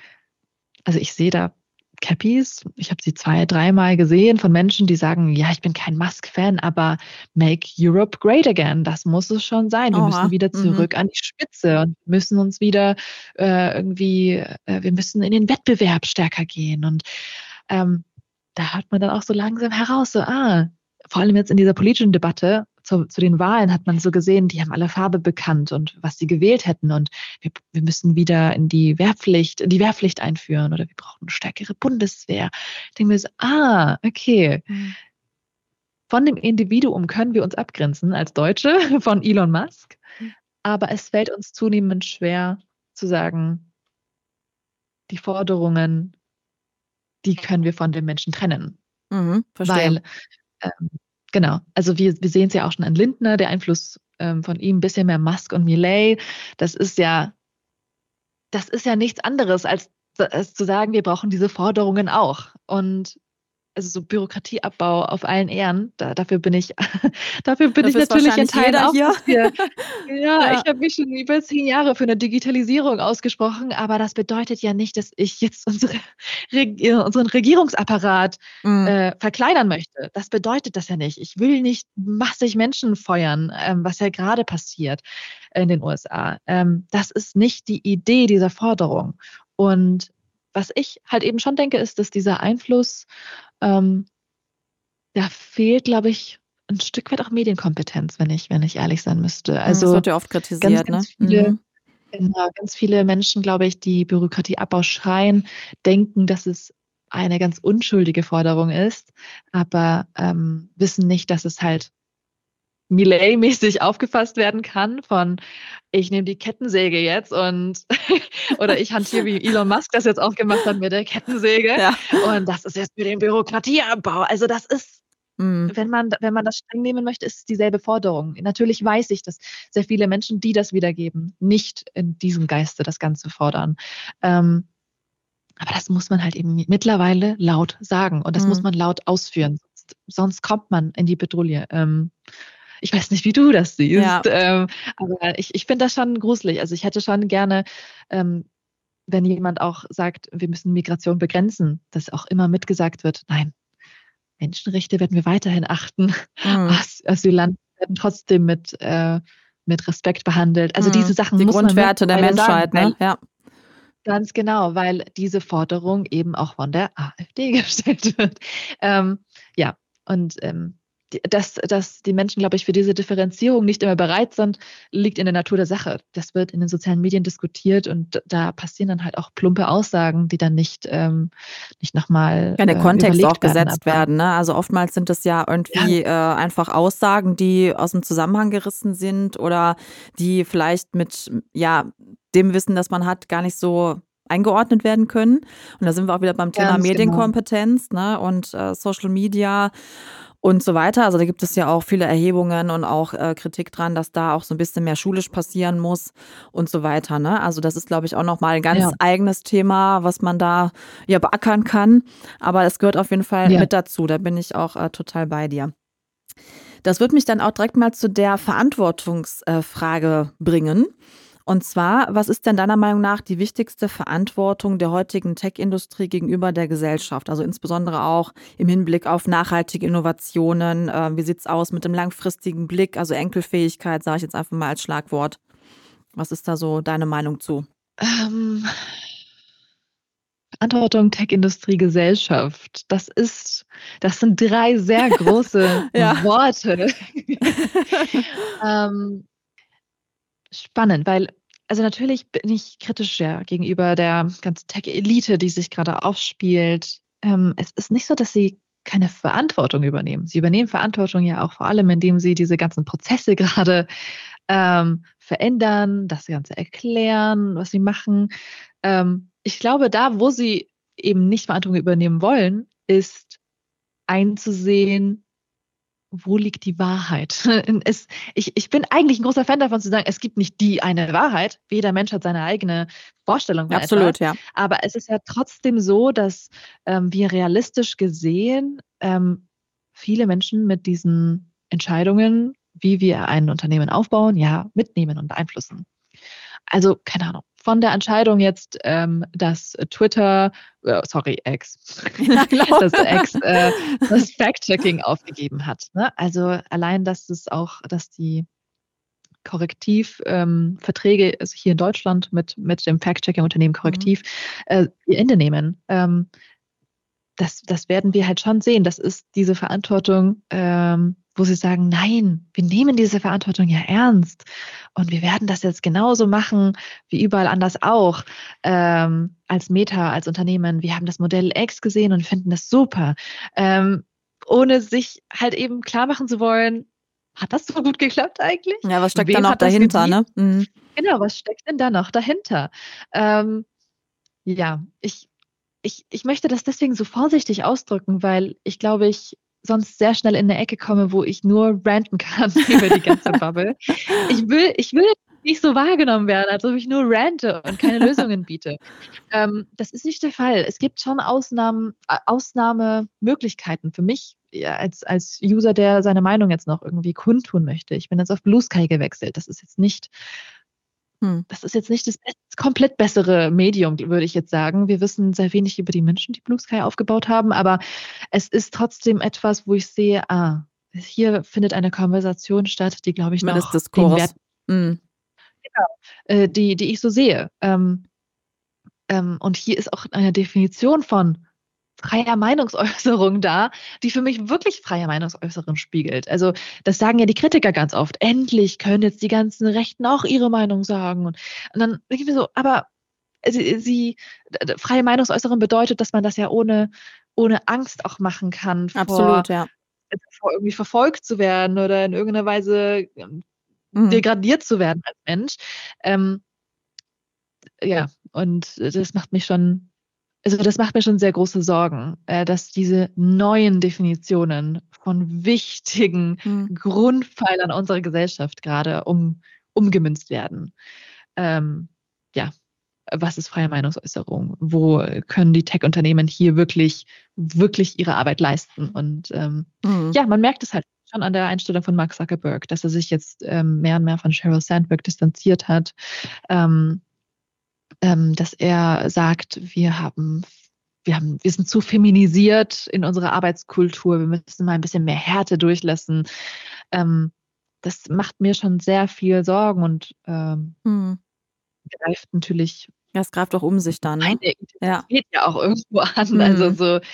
also ich sehe da Cappies, ich habe sie zwei, dreimal gesehen von Menschen, die sagen, ja, ich bin kein Musk-Fan, aber make Europe great again, das muss es schon sein. Wir müssen Oha. wieder Mhm. zurück an die Spitze und müssen uns wieder äh, irgendwie, äh, wir müssen in den Wettbewerb stärker gehen. Und ähm, da hört man dann auch so langsam heraus, so, ah, vor allem jetzt in dieser politischen Debatte zu, zu den Wahlen hat man so gesehen, die haben alle Farbe bekannt und was sie gewählt hätten. Und wir, wir müssen wieder in die Wehrpflicht, in die Wehrpflicht einführen oder wir brauchen eine stärkere Bundeswehr. Ich denke mir so, ah, okay. Mhm. Von dem Individuum können wir uns abgrenzen als Deutsche von Elon Musk, aber es fällt uns zunehmend schwer zu sagen, die Forderungen, die können wir von den Menschen trennen. Mhm. Verstehe. Weil, ähm, genau, also wir, wir sehen es ja auch schon an Lindner, der Einfluss ähm, von ihm, ein bisschen mehr Musk und Milei, das ist ja, das ist ja nichts anderes, als, als zu sagen, wir brauchen diese Forderungen auch. Und also so Bürokratieabbau auf allen Ehren, da, dafür bin ich, dafür bin ich Dafür ist natürlich in wahrscheinlich Teilen jeder auch, hier. dass wir, ja, ich Ja. habe mich schon über zehn Jahre für eine Digitalisierung ausgesprochen, aber das bedeutet ja nicht, dass ich jetzt unsere, Reg- äh, unseren Regierungsapparat Mhm. äh, verkleinern möchte. Das bedeutet das ja nicht. Ich will nicht massig Menschen feuern, ähm, was ja gerade passiert in den U S A. Ähm, das ist nicht die Idee dieser Forderung. Und was ich halt eben schon denke, ist, dass dieser Einfluss, ähm, da fehlt, glaube ich, ein Stück weit auch Medienkompetenz, wenn ich, wenn ich ehrlich sein müsste. Mhm. Das Also wird ja oft ganz, kritisiert, ne? ganz viele, Mhm. genau, ganz viele Menschen, glaube ich, die Bürokratieabbau schreien, denken, dass es eine ganz unschuldige Forderung ist, aber ähm, wissen nicht, dass es halt Millet-mäßig aufgefasst werden kann von ich nehme die Kettensäge jetzt und oder ich hantiere, wie Elon Musk das jetzt auch gemacht hat mit der Kettensäge Ja. und das ist jetzt für den Bürokratieabbau. Also das ist, Mhm. wenn man, wenn man das streng nehmen möchte, ist es dieselbe Forderung. Natürlich weiß ich, dass sehr viele Menschen, die das wiedergeben, nicht in diesem Geiste das Ganze fordern. Ähm, aber das muss man halt eben mittlerweile laut sagen und das muss Mhm. man laut ausführen. Sonst, sonst kommt man in die Bedrulle. Ähm, ich weiß nicht, wie du das Ja. siehst, ähm, aber ich, ich finde das schon gruselig. Also ich hätte schon gerne, ähm, wenn jemand auch sagt, wir müssen Migration begrenzen, dass auch immer mitgesagt wird, nein, Menschenrechte werden wir weiterhin achten. Mhm. As Asylanten werden trotzdem mit, äh, mit Respekt behandelt. Also diese Mhm. Sachen Die muss man Grundwerte der mittlerweile sagen, Menschheit, weil ne? Ja. ganz genau, weil diese Forderung eben auch von der AfD gestellt wird. Ähm, ja, und ähm, die, dass, dass die Menschen, glaube ich, für diese Differenzierung nicht immer bereit sind, liegt in der Natur der Sache. Das wird in den sozialen Medien diskutiert und da passieren dann halt auch plumpe Aussagen, die dann nicht, ähm, nicht nochmal Ja, in den äh, Kontext auch überlegt werden. gesetzt Aber werden, ne? Also oftmals sind es ja ja, irgendwie äh, einfach Aussagen, die aus dem Zusammenhang gerissen sind oder die vielleicht mit ja dem Wissen, das man hat, gar nicht so eingeordnet werden können. Und da sind wir auch wieder beim Thema ganz genau. Medienkompetenz, ne? Und äh, Social Media und so weiter. Also da gibt es ja auch viele Erhebungen und auch äh, Kritik dran, dass da auch so ein bisschen mehr schulisch passieren muss und so weiter, ne? Also das ist, glaube ich, auch nochmal ein ganz Ja, eigenes Thema, was man da ja beackern kann. Aber es gehört auf jeden Fall ja. mit dazu. Da bin ich auch äh, total bei dir. Das wird mich dann auch direkt mal zu der Verantwortungsfrage bringen. Und zwar, was ist denn deiner Meinung nach die wichtigste Verantwortung der heutigen Tech-Industrie gegenüber der Gesellschaft? Also insbesondere auch im Hinblick auf nachhaltige Innovationen. Äh, wie sieht's aus mit dem langfristigen Blick? Also Enkelfähigkeit, sage ich jetzt einfach mal als Schlagwort. Was ist da so deine Meinung zu? Ähm, Verantwortung, Tech-Industrie, Gesellschaft. Das ist, das sind drei sehr große Ja. Worte. ähm, spannend, weil, also natürlich bin ich kritisch ja, gegenüber der ganzen Tech-Elite, die sich gerade aufspielt. Ähm, es ist nicht so, dass sie keine Verantwortung übernehmen. Sie übernehmen Verantwortung ja auch vor allem, indem sie diese ganzen Prozesse gerade ähm, verändern, das Ganze erklären, was sie machen. Ähm, ich glaube, da, wo sie eben nicht Verantwortung übernehmen wollen, ist einzusehen, wo liegt die Wahrheit? Es, ich, ich bin eigentlich ein großer Fan davon zu sagen, es gibt nicht die eine Wahrheit. Jeder Mensch hat seine eigene Vorstellung von Absolut, etwas. ja. Aber es ist ja trotzdem so, dass ähm, wir realistisch gesehen ähm, viele Menschen mit diesen Entscheidungen, wie wir ein Unternehmen aufbauen, ja, mitnehmen und beeinflussen. Also, keine Ahnung, von der Entscheidung jetzt, ähm, dass Twitter, äh, sorry, X, Ja, genau. dass X äh, das Fact-Checking aufgegeben hat. Ne? Also allein, dass es auch, dass die Korrektivverträge, also hier in Deutschland mit, mit dem Fact-Checking-Unternehmen Mhm. Korrektiv, äh, ihr Ende nehmen. Ähm, das, das werden wir halt schon sehen. Das ist diese Verantwortung, ähm, wo sie sagen, nein, wir nehmen diese Verantwortung ja ernst und wir werden das jetzt genauso machen wie überall anders auch. Ähm, als Meta, als Unternehmen, wir haben das Modell X gesehen und finden das super. Ähm, ohne sich halt eben klar machen zu wollen, hat das so gut geklappt eigentlich? Ja, was steckt da Wem noch hat das dahinter, gedient? ne? Mhm. Genau, was steckt denn da noch dahinter? Ähm, ja, ich ich, ich möchte das deswegen so vorsichtig ausdrücken, weil ich glaube, ich sonst sehr schnell in eine Ecke komme, wo ich nur ranten kann über die ganze Bubble. Ich will, ich will nicht so wahrgenommen werden, als ob ich nur rante und keine Lösungen biete. Ähm, das ist nicht der Fall. Es gibt schon Ausnahmen, äh, Ausnahmemöglichkeiten für mich ja, als, als User, der seine Meinung jetzt noch irgendwie kundtun möchte. Ich bin jetzt auf Blue Sky gewechselt. Das ist jetzt nicht Hm. das ist jetzt nicht das best- komplett bessere Medium, würde ich jetzt sagen. Wir wissen sehr wenig über die Menschen, die Blue Sky aufgebaut haben, aber es ist trotzdem etwas, wo ich sehe, ah, hier findet eine Konversation statt, die, glaube ich, noch den Wert, Mindestdiskurs. Mhm. äh, die, die ich so sehe. Ähm, ähm, und hier ist auch eine Definition von freier Meinungsäußerung da, die für mich wirklich freie Meinungsäußerung spiegelt. Also das sagen ja die Kritiker ganz oft. Endlich können jetzt die ganzen Rechten auch ihre Meinung sagen. Und, und dann denke ich mir so, aber sie, sie freie Meinungsäußerung bedeutet, dass man das ja ohne, ohne Angst auch machen kann vor, Absolut, ja. vor irgendwie verfolgt zu werden oder in irgendeiner Weise ähm, Mhm. degradiert zu werden als Mensch. Ähm, ja, und das macht mich schon, also das macht mir schon sehr große Sorgen, äh, dass diese neuen Definitionen von wichtigen Mhm. Grundpfeilern unserer Gesellschaft gerade um, umgemünzt werden. Ähm, ja, was ist freie Meinungsäußerung? Wo können die Tech-Unternehmen hier wirklich, wirklich ihre Arbeit leisten? Und ähm, Mhm. ja, man merkt es halt schon an der Einstellung von Mark Zuckerberg, dass er sich jetzt ähm, mehr und mehr von Sheryl Sandberg distanziert hat. Ähm, ähm, dass er sagt, wir haben, wir haben, wir sind zu feminisiert in unserer Arbeitskultur, wir müssen mal ein bisschen mehr Härte durchlassen. Ähm, das macht mir schon sehr viel Sorgen und ähm, Mhm. greift natürlich Ja, es greift auch um sich dann, ne? meine Ja. Identität ja auch irgendwo an. Also Mhm. so,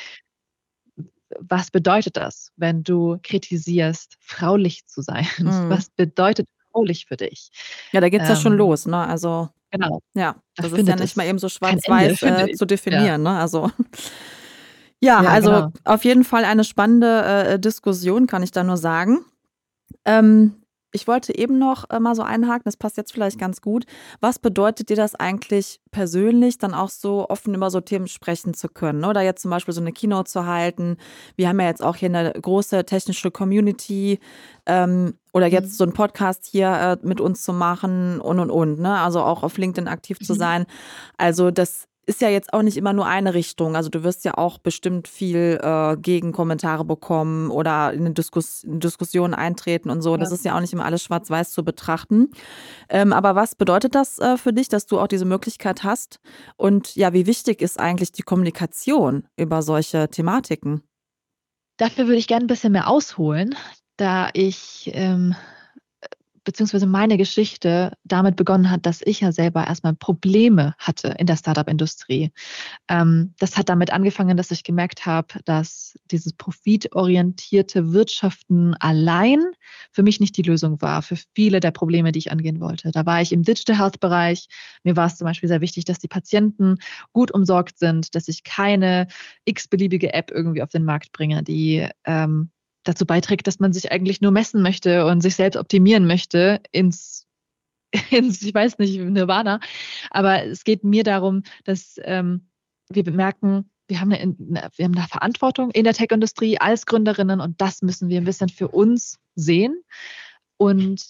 was bedeutet das, wenn du kritisierst, fraulich zu sein? Mhm. Was bedeutet fraulich für dich? Ja, da geht's ja schon Ähm, los, ne? Also, genau, ja, da das ist ja findet nicht mal es eben so kein Ende, schwarz-weiß finde äh, ich. zu Ja, definieren, ne? Also, ja, ja, also genau. auf jeden Fall eine spannende äh, Diskussion, kann ich da nur sagen. Ähm, ich wollte eben noch äh, mal so einhaken, das passt jetzt vielleicht ganz gut. Was bedeutet dir das eigentlich persönlich, dann auch so offen über so Themen sprechen zu können? Oder jetzt zum Beispiel so eine Keynote zu halten. Wir haben ja jetzt auch hier eine große technische Community ähm, oder jetzt Mhm. so einen Podcast hier äh, mit uns zu machen und und und. Ne? Also auch auf LinkedIn aktiv zu Mhm. sein. Also das ist ja jetzt auch nicht immer nur eine Richtung. Also du wirst ja auch bestimmt viel äh, Gegenkommentare bekommen oder in eine, Diskus in Diskussion eintreten und so. Ja. Das ist ja auch nicht immer alles schwarz-weiß zu betrachten. Ähm, aber was bedeutet das äh, für dich, dass du auch diese Möglichkeit hast? Und ja, wie wichtig ist eigentlich die Kommunikation über solche Thematiken? Dafür würde ich gerne ein bisschen mehr ausholen, da ich ähm, beziehungsweise meine Geschichte damit begonnen hat, dass ich ja selber erstmal Probleme hatte in der Startup-Industrie. Ähm, das hat damit angefangen, dass ich gemerkt habe, dass dieses profitorientierte Wirtschaften allein für mich nicht die Lösung war, für viele der Probleme, die ich angehen wollte. Da war ich im Digital Health-Bereich. Mir war es zum Beispiel sehr wichtig, dass die Patienten gut umsorgt sind, dass ich keine x-beliebige App irgendwie auf den Markt bringe, die ähm, dazu beiträgt, dass man sich eigentlich nur messen möchte und sich selbst optimieren möchte ins, ins ich weiß nicht, Nirvana. Aber es geht mir darum, dass ähm, wir bemerken, wir haben, eine, wir haben eine Verantwortung in der Tech-Industrie als Gründerinnen und das müssen wir ein bisschen für uns sehen. Und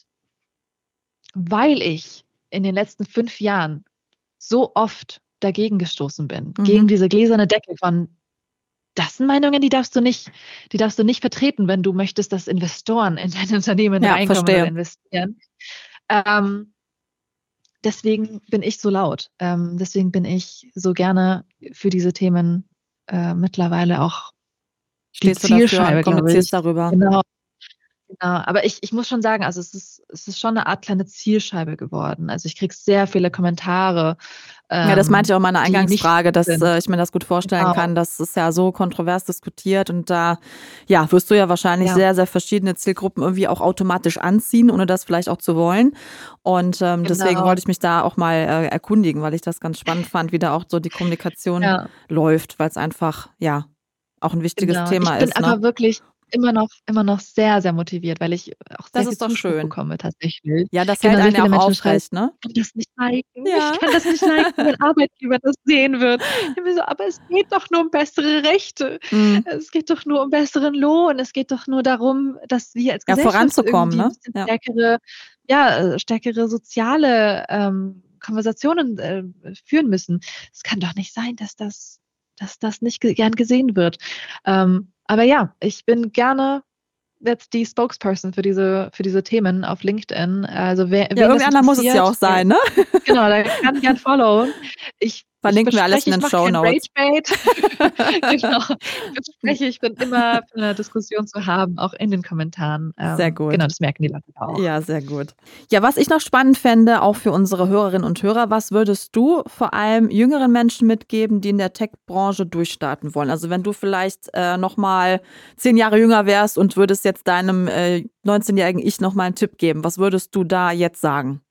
weil ich in den letzten fünf Jahren so oft dagegen gestoßen bin, Mhm. gegen diese gläserne Decke von das sind Meinungen, die darfst du nicht, die darfst du nicht vertreten, wenn du möchtest, dass Investoren in dein Unternehmen Ja, reinkommen verstehe. oder investieren. Ähm, deswegen bin ich so laut. Ähm, deswegen bin ich so gerne für diese Themen äh, mittlerweile auch die Stehst du dafür und Zielscheibe, glaube kommunizierst ich. darüber. Genau. Genau, aber ich, ich muss schon sagen, also es ist, es ist schon eine Art kleine Zielscheibe geworden. Also ich kriege sehr viele Kommentare, Ja, das meinte ich ähm, auch in meiner die nicht Eingangsfrage, dass sind. äh, ich mir das gut vorstellen Genau. kann. Das ist ja so kontrovers diskutiert und da ja, wirst du ja wahrscheinlich Ja. sehr, sehr verschiedene Zielgruppen irgendwie auch automatisch anziehen, ohne das vielleicht auch zu wollen. Und ähm, deswegen Genau. wollte ich mich da auch mal äh, erkundigen, weil ich das ganz spannend fand, wie da auch so die Kommunikation Ja. läuft, weil es einfach ja auch ein wichtiges Genau. Thema Ich bin ist. aber Ne? wirklich immer noch, immer noch sehr, sehr motiviert, weil ich auch Das sehr viel ist doch Zuspruch schön. bekomme tatsächlich. Ja, das hält Genau, sehr einen ja viele auch Menschen schreiben, aufrecht, ne? ich kann das nicht liken. Ja. Ich kann das nicht liken, wenn mein Arbeitgeber das sehen wird. Ich bin so, aber es geht doch nur um bessere Rechte. Mhm. Es geht doch nur um besseren Lohn. Es geht doch nur darum, dass wir als Ja, Gesellschaft voranzukommen, irgendwie ein ne? bisschen Ja. stärkere, ja, äh, stärkere soziale ähm, Konversationen äh, führen müssen. Es kann doch nicht sein, dass das, dass das nicht ge- gern gesehen wird. Ähm, aber ja, ich bin gerne jetzt die Spokesperson für diese, für diese Themen auf LinkedIn. Also wer, Ja, wen das irgendeiner muss es ja interessiert, auch sein, ne? genau, der kann gern followen. Ich, ich Verlinken wir alles verspreche, in ich den mache kein Shownotes. Ragebait. Genau. Ich verspreche, ich bin immer für eine Diskussion zu haben, auch in den Kommentaren. Sehr Ähm, gut. Genau, das merken die Leute auch. Ja, sehr gut. Ja, was ich noch spannend fände, auch für unsere Hörerinnen und Hörer, was würdest du vor allem jüngeren Menschen mitgeben, die in der Tech-Branche durchstarten wollen? Also wenn du vielleicht äh, nochmal zehn Jahre jünger wärst und würdest jetzt deinem äh, neunzehnjährigen Ich nochmal einen Tipp geben, was würdest du da jetzt sagen?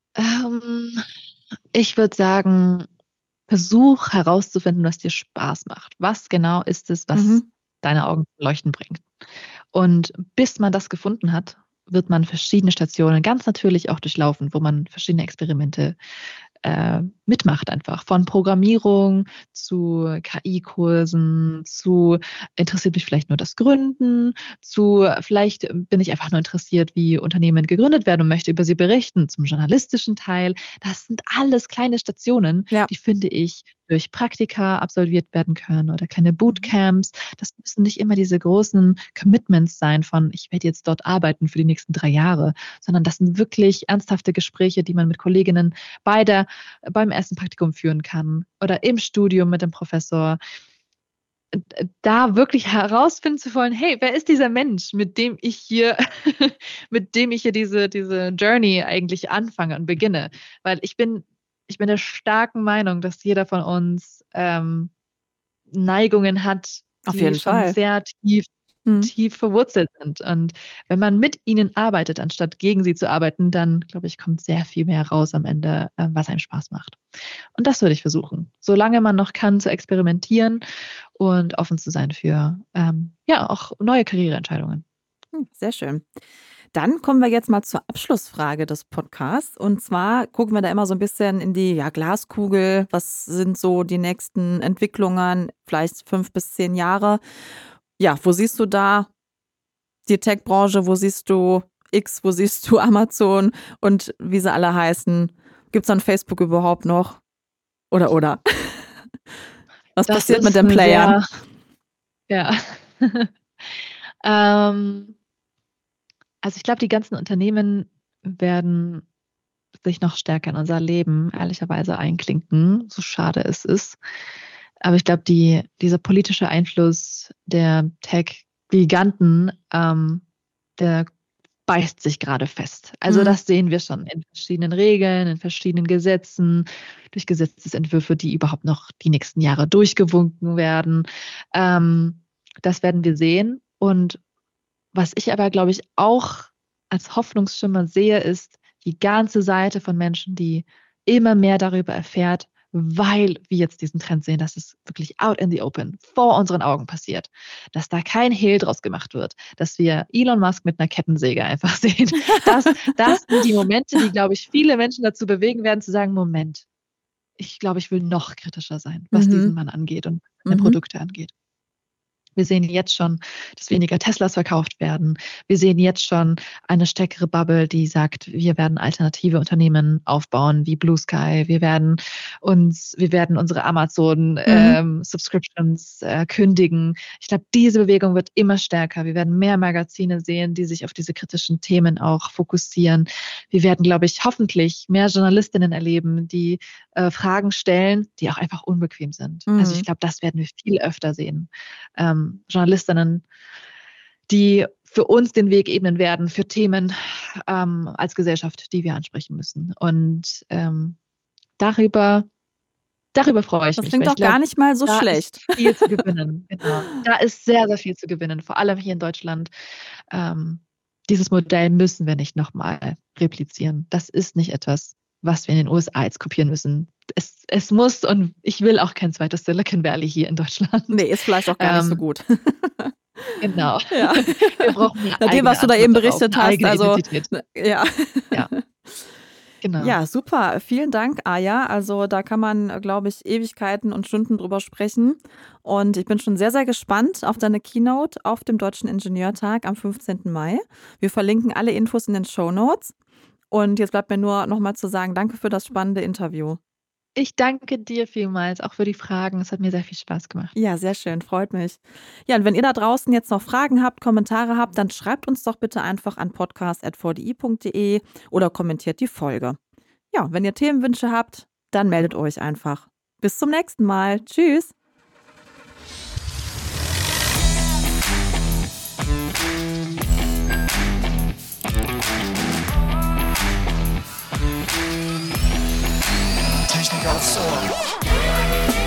Ähm, ich würde sagen, versuch herauszufinden, was dir Spaß macht. Was genau ist es, was Mhm. deine Augen zum Leuchten bringt? Und bis man das gefunden hat, wird man verschiedene Stationen ganz natürlich auch durchlaufen, wo man verschiedene Experimente äh, mitmacht einfach. Von Programmierung zu K I-Kursen, zu interessiert mich vielleicht nur das Gründen, zu vielleicht bin ich einfach nur interessiert, wie Unternehmen gegründet werden und möchte über sie berichten, zum journalistischen Teil. Das sind alles kleine Stationen, Ja. die finde ich durch Praktika absolviert werden können oder kleine Bootcamps. Das müssen nicht immer diese großen Commitments sein von, ich werde jetzt dort arbeiten für die nächsten drei Jahre, sondern das sind wirklich ernsthafte Gespräche, die man mit Kolleginnen bei der, beim ersten Praktikum führen kann oder im Studium mit dem Professor. Da wirklich herausfinden zu wollen, hey, wer ist dieser Mensch, mit dem ich hier, mit dem ich hier diese, diese Journey eigentlich anfange und beginne? Weil ich bin, ich bin der starken Meinung, dass jeder von uns ähm, Neigungen hat, Auf die jeden schon Fall. sehr tief, Mhm. tief verwurzelt sind. Und wenn man mit ihnen arbeitet, anstatt gegen sie zu arbeiten, dann, glaube ich, kommt sehr viel mehr raus am Ende, äh, was einem Spaß macht. Und das würde ich versuchen, solange man noch kann, zu experimentieren und offen zu sein für ähm, ja auch neue Karriereentscheidungen. Hm, Sehr schön. Dann kommen wir jetzt mal zur Abschlussfrage des Podcasts. Und zwar gucken wir da immer so ein bisschen in die ja, Glaskugel. Was sind so die nächsten Entwicklungen, vielleicht fünf bis zehn Jahre? Ja, wo siehst du da die Tech-Branche? Wo siehst du X? Wo siehst du Amazon? Und wie sie alle heißen? Gibt es dann Facebook überhaupt noch? Oder, oder? Was Das passiert mit ist den eine Playern? sehr, ja. ähm, also ich glaube, die ganzen Unternehmen werden sich noch stärker in unser Leben ehrlicherweise einklinken, so schade es ist. Aber ich glaube, die, dieser politische Einfluss der Tech-Giganten, ähm, der beißt sich gerade fest. Also Mhm. das sehen wir schon in verschiedenen Regeln, in verschiedenen Gesetzen, durch Gesetzesentwürfe, die überhaupt noch die nächsten Jahre durchgewunken werden. Ähm, das werden wir sehen. Und was ich aber, glaube ich, auch als Hoffnungsschimmer sehe, ist die ganze Seite von Menschen, die immer mehr darüber erfährt, weil wir jetzt diesen Trend sehen, dass es wirklich out in the open vor unseren Augen passiert, dass da kein Hehl draus gemacht wird, dass wir Elon Musk mit einer Kettensäge einfach sehen. Das, das sind die Momente, die, glaube ich, viele Menschen dazu bewegen werden, zu sagen, Moment, ich glaube, ich will noch kritischer sein, was Mhm. diesen Mann angeht und seine Mhm. Produkte angeht. Wir sehen jetzt schon, dass weniger Teslas verkauft werden. Wir sehen jetzt schon eine stärkere Bubble, die sagt, wir werden alternative Unternehmen aufbauen wie Blue Sky. Wir werden uns, wir werden unsere Amazon Mhm. ähm, Subscriptions äh, kündigen. Ich glaube, diese Bewegung wird immer stärker. Wir werden mehr Magazine sehen, die sich auf diese kritischen Themen auch fokussieren. Wir werden, glaube ich, hoffentlich mehr Journalistinnen erleben, die äh, Fragen stellen, die auch einfach unbequem sind. Also ich Mhm. glaube, das werden wir viel öfter sehen. Ähm, Journalistinnen, die für uns den Weg ebnen werden für Themen ähm, als Gesellschaft, die wir ansprechen müssen. Und ähm, darüber, darüber freue ich Das mich, klingt weil ich doch gar glaube, nicht mal so da schlecht. ist viel zu gewinnen. Genau. Da ist sehr, sehr viel zu gewinnen, vor allem hier in Deutschland. Ähm, dieses Modell müssen wir nicht nochmal replizieren. Das ist nicht etwas, was wir in den U S A jetzt kopieren müssen. Es, es muss, und ich will auch kein zweites Silicon Valley hier in Deutschland. Nee, ist vielleicht auch gar nicht so Ähm, gut. Genau. Ja. Wir brauchen eine Nach dem, was eigene du da eben Antwort darauf, berichtet eine hast, eigene also Identität. ne, ja. Ja, genau. Ja, super. Vielen Dank, Aja. Also da kann man, glaube ich, Ewigkeiten und Stunden drüber sprechen. Und ich bin schon sehr, sehr gespannt auf deine Keynote auf dem Deutschen Ingenieurtag am fünfzehnten Mai. Wir verlinken alle Infos in den Shownotes. Und jetzt bleibt mir nur noch mal zu sagen, danke für das spannende Interview. Ich danke dir vielmals, auch für die Fragen. Es hat mir sehr viel Spaß gemacht. Ja, sehr schön, freut mich. Ja, und wenn ihr da draußen jetzt noch Fragen habt, Kommentare habt, dann schreibt uns doch bitte einfach an podcast at v d i punkt d e oder kommentiert die Folge. Ja, wenn ihr Themenwünsche habt, dann meldet euch einfach. Bis zum nächsten Mal. Tschüss. Technik aufs Ohr.